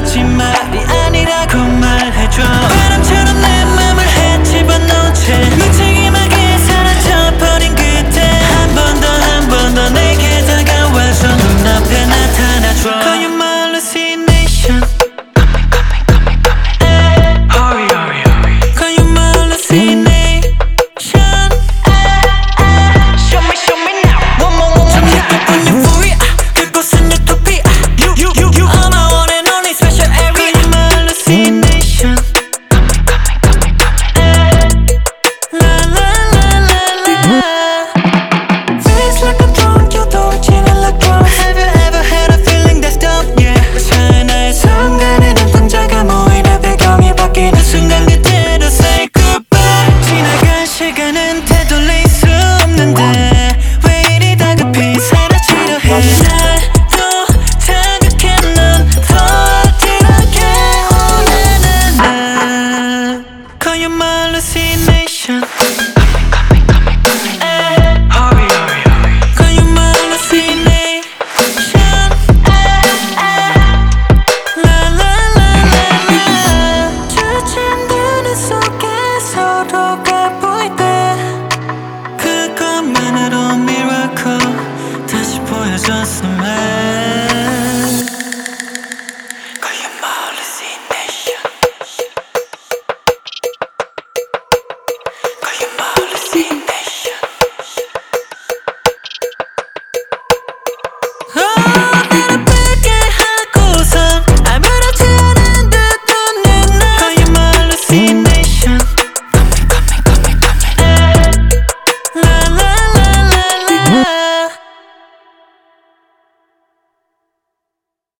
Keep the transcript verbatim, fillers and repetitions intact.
거짓말이 아니라고 말해줘. 바람처럼 내 맘을 헤집어놓은 채 무책임하게 사라져버린 그때 한 번 더 한 번 더 내게 다가와서 눈앞에 나타나줘. Call you my hallucination. Hurry hurry hurry. Call you my hallucination. Show me show me now. One more one more. 잠깐 유부야 그곳은 유토피아. You you you you are my one and only special area. Call you my hallucination. La la la la la. Feels like I'm drunk, you don't chill like drunk. Have you ever had a feeling that's dope? Yeah. 하나의 순간에 눈동자가 모이는 배경이 바뀌는 순간 그대로 say goodbye. 지나간 시간은 되돌릴 수 없는데 왜 이리 다급히 사라지려 해. 날도 자극해 넌 더 어지럽게 오늘은 나. Call you my hallucination. Hurry hurry hurry. Call you my hallucination. La la la la la. 주진 눈 속에 서로가 보일 때 그것만으로 miracle 다시 보여줬음에